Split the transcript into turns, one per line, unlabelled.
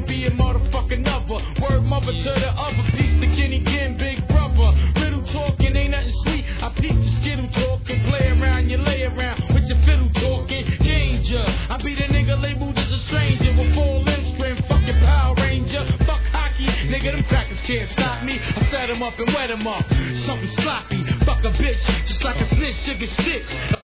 be a motherfucking lover. Word mother to the other piece, the Kenny Ken, big brother. Riddle talking ain't nothing sweet. I peep the skittle talking, play around, you lay around with your fiddle talking. Danger, I be the nigga labeled as a stranger with full limb strength. Fuck your Power Ranger, fuck hockey, nigga them crackers can't stop me. I set 'em up and wet 'em up, something sloppy. Fuck a bitch, just like a snitch, sugar shit.